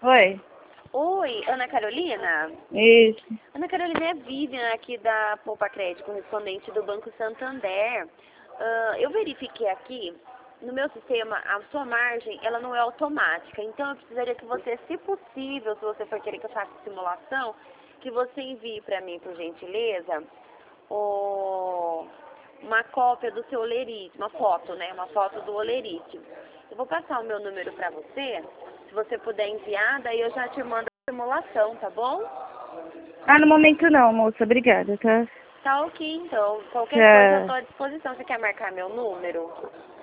Oi. Oi, Ana Carolina? Isso. Ana Carolina é Vivian aqui da Poupa Crédito, correspondente do Banco Santander. Eu verifiquei aqui, no meu sistema, a sua margem, ela não é automática. Então, eu precisaria que você, se possível, se você for querer que eu faça simulação, que você envie para mim, por gentileza, uma cópia do seu olerite, uma foto, né? Uma foto do olerite. Eu vou passar o meu número para você, se você puder enviar, daí eu já te mando a simulação, tá bom? Ah, no momento não, moça. Obrigada, tá? Tá ok, então. Qualquer coisa eu Tchau. estou à disposição. Você quer marcar meu número?